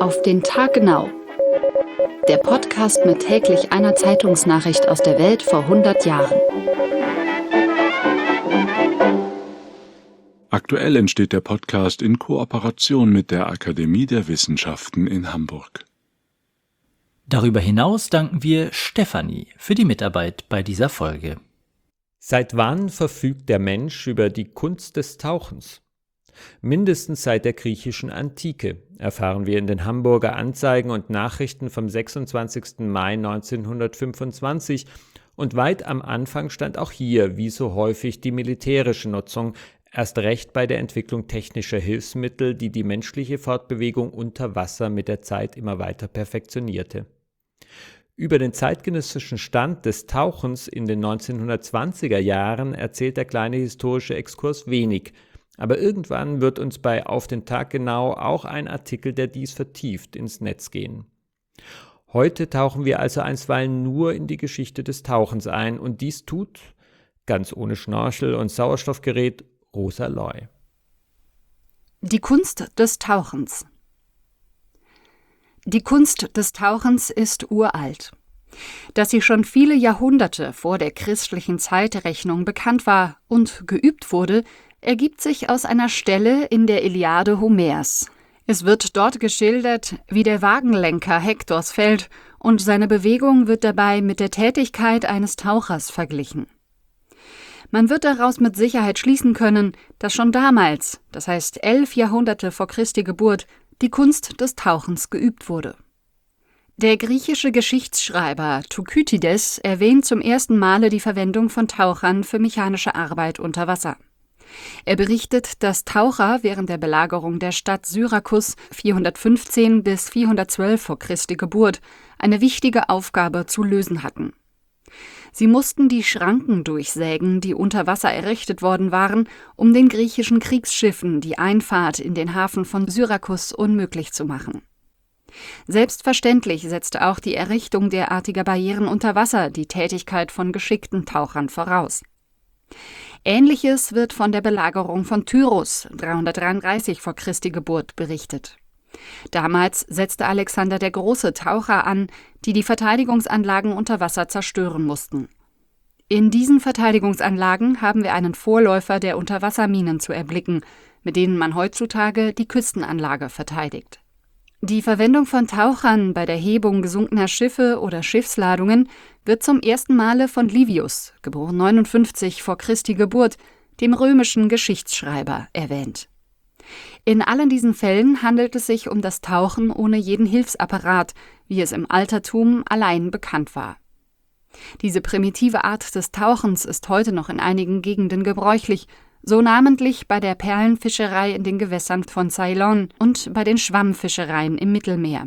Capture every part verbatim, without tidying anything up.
Auf den Tag genau. Der Podcast mit täglich einer Zeitungsnachricht aus der Welt vor hundert Jahren. Aktuell entsteht der Podcast in Kooperation mit der Akademie der Wissenschaften in Hamburg. Darüber hinaus danken wir Stefanie für die Mitarbeit bei dieser Folge. Seit wann verfügt der Mensch über die Kunst des Tauchens? Mindestens seit der griechischen Antike, erfahren wir in den Hamburger Anzeigen und Nachrichten vom sechsundzwanzigsten Mai neunzehnhundertfünfundzwanzig, und weit am Anfang stand auch hier, wie so häufig, die militärische Nutzung, erst recht bei der Entwicklung technischer Hilfsmittel, die die menschliche Fortbewegung unter Wasser mit der Zeit immer weiter perfektionierte. Über den zeitgenössischen Stand des Tauchens in den neunzehnhundertzwanziger Jahren erzählt der kleine historische Exkurs wenig, aber irgendwann wird uns bei Auf den Tag genau auch ein Artikel, der dies vertieft, ins Netz gehen. Heute tauchen wir also einstweilen nur in die Geschichte des Tauchens ein, und dies tut, ganz ohne Schnorchel und Sauerstoffgerät, Rosa Loy. Die Kunst des Tauchens. Die Kunst des Tauchens ist uralt. Dass sie schon viele Jahrhunderte vor der christlichen Zeitrechnung bekannt war und geübt wurde, ergibt sich aus einer Stelle in der Iliade Homers. Es wird dort geschildert, wie der Wagenlenker Hektors fällt, und seine Bewegung wird dabei mit der Tätigkeit eines Tauchers verglichen. Man wird daraus mit Sicherheit schließen können, dass schon damals, das heißt elf Jahrhunderte vor Christi Geburt, die Kunst des Tauchens geübt wurde. Der griechische Geschichtsschreiber Thukydides erwähnt zum ersten Male die Verwendung von Tauchern für mechanische Arbeit unter Wasser. Er berichtet, dass Taucher während der Belagerung der Stadt Syrakus vierhundertfünfzehn bis vierhundertzwölf vor Christi Geburt eine wichtige Aufgabe zu lösen hatten. Sie mussten die Schranken durchsägen, die unter Wasser errichtet worden waren, um den griechischen Kriegsschiffen die Einfahrt in den Hafen von Syrakus unmöglich zu machen. Selbstverständlich setzte auch die Errichtung derartiger Barrieren unter Wasser die Tätigkeit von geschickten Tauchern voraus. Ähnliches wird von der Belagerung von Tyros dreihundertdreiunddreißig vor Christi Geburt berichtet. Damals setzte Alexander der Große Taucher an, die die Verteidigungsanlagen unter Wasser zerstören mussten. In diesen Verteidigungsanlagen haben wir einen Vorläufer der Unterwasserminen zu erblicken, mit denen man heutzutage die Küstenanlage verteidigt. Die Verwendung von Tauchern bei der Hebung gesunkener Schiffe oder Schiffsladungen wird zum ersten Male von Livius, geboren neunundfünfzig vor Christi Geburt, dem römischen Geschichtsschreiber, erwähnt. In allen diesen Fällen handelt es sich um das Tauchen ohne jeden Hilfsapparat, wie es im Altertum allein bekannt war. Diese primitive Art des Tauchens ist heute noch in einigen Gegenden gebräuchlich, so namentlich bei der Perlenfischerei in den Gewässern von Ceylon und bei den Schwammfischereien im Mittelmeer.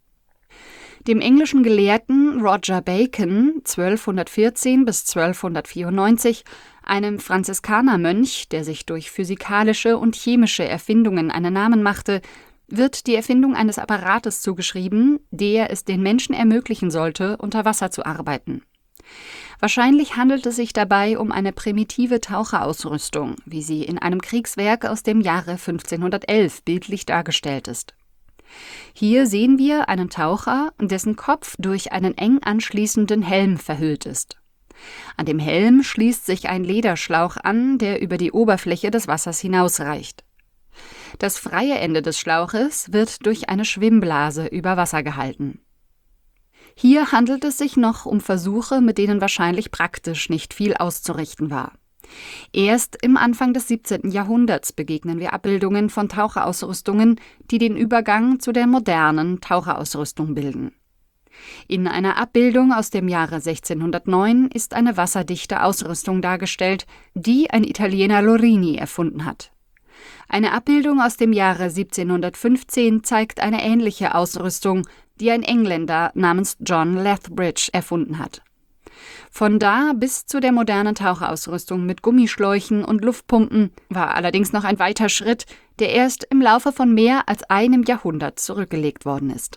Dem englischen Gelehrten Roger Bacon zwölfhundertvierzehn bis zwölfhundertvierundneunzig, einem Franziskanermönch, der sich durch physikalische und chemische Erfindungen einen Namen machte, wird die Erfindung eines Apparates zugeschrieben, der es den Menschen ermöglichen sollte, unter Wasser zu arbeiten. Wahrscheinlich handelt es sich dabei um eine primitive Taucherausrüstung, wie sie in einem Kriegswerk aus dem Jahre fünfzehnhundertelf bildlich dargestellt ist. Hier sehen wir einen Taucher, dessen Kopf durch einen eng anschließenden Helm verhüllt ist. An dem Helm schließt sich ein Lederschlauch an, der über die Oberfläche des Wassers hinausreicht. Das freie Ende des Schlauches wird durch eine Schwimmblase über Wasser gehalten. Hier handelt es sich noch um Versuche, mit denen wahrscheinlich praktisch nicht viel auszurichten war. Erst im Anfang des siebzehnten Jahrhunderts begegnen wir Abbildungen von Taucherausrüstungen, die den Übergang zu der modernen Taucherausrüstung bilden. In einer Abbildung aus dem Jahre sechzehnhundertneun ist eine wasserdichte Ausrüstung dargestellt, die ein Italiener Lorini erfunden hat. Eine Abbildung aus dem Jahre siebzehnhundertfünfzehn zeigt eine ähnliche Ausrüstung, die ein Engländer namens John Lethbridge erfunden hat. Von da bis zu der modernen Taucherausrüstung mit Gummischläuchen und Luftpumpen war allerdings noch ein weiter Schritt, der erst im Laufe von mehr als einem Jahrhundert zurückgelegt worden ist.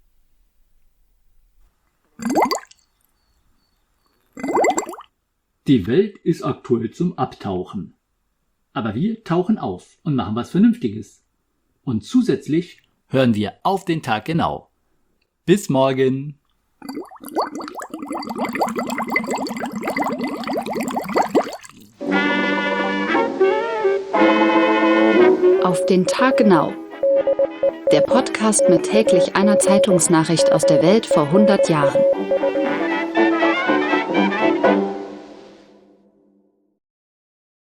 Die Welt ist aktuell zum Abtauchen. Aber wir tauchen auf und machen was Vernünftiges. Und zusätzlich hören wir auf den Tag genau. Bis morgen! Auf den Tag genau. Der Podcast mit täglich einer Zeitungsnachricht aus der Welt vor hundert Jahren.